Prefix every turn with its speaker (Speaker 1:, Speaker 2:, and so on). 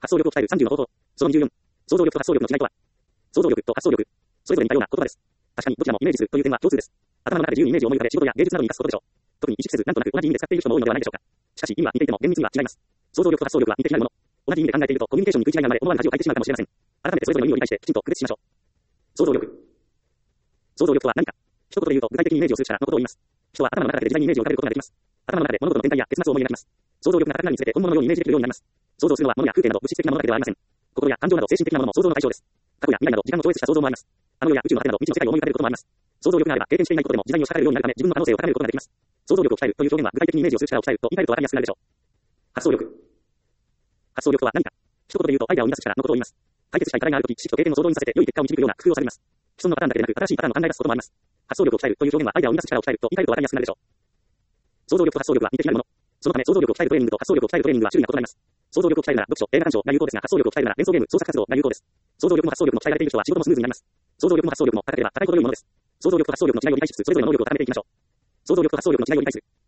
Speaker 1: 発想力を鍛える30の方法。その24。想像力と発想力の違いとは。想像力と発想力。それぞれ似たような言葉です。確かにどちらもイメージするという点は共通です。頭の中で自由にイメージを思い浮かべ仕事や芸術などに生かすことでしょう。特に意識せずなんとなく同じ意味で使っている人も多いのではないでしょうか。しかし意味は似ていても厳密には違います。想像力と発想力は似て非なるもの。同じ意味で考えているとコミュニケーションに食い違いが生まれ思わぬ恥をかいてしまうかもしれません。改めてそれぞれの意味を理解してきちんと区別しましょう。想像力。想像力とは何か。一言で言うと具体的にイメージをする力のことを言います。人は頭の中だけで自在にイメージを浮かべることができます。頭の中で物事の展開や結末を思い描きます。想像力が高くなるにつれて本物のようにイメージできるようになります。想像するのは物や風景など物質的なものだけではありません。心や感情など精神的なものも想像の対象です。過去や未来など時間の超越した想像もあります。あの世や宇宙の果てなど未知の世界を思い浮かべることもあります。想像力があれば経験していないことでも自在に押しかかれるようになるため自分の可能性を高めることができます。想像力を鍛えるという表現は具体的にイメージをする力を鍛えると言い換えるとわかりやすくなるでしょう。発想力。発想力とは何か。一言で言うとアイデアを生み出す力のことを言います。解決したい課題があるとき、知識と経験を想像にさせて良い結果を導くような工夫をされます。既存のパターンだけでなく新しいパターンを考え出すこともあります。発想力を鍛えるという表現はアイデアを生み出す力を鍛えると言い換えるとわかりやすくなるでしょう。想像力と発想力は似て非なるもの。そのため想像力を鍛えるトレーニングと発想力を鍛えるトレーニングは種類が異なります。想像力を鍛えるなら読書、映画鑑賞が有効ですが、発想力を鍛えるなら連想ゲーム、創作活動が有効です。想像力も発想力も鍛えられている人は仕事もスムーズになります。想像力も発想力も高ければ高いほど良いものです。想像力と発想力の違いを理解しつつ、それぞれの能力を高めていきましょう。想像力と発想力の違いを理解する。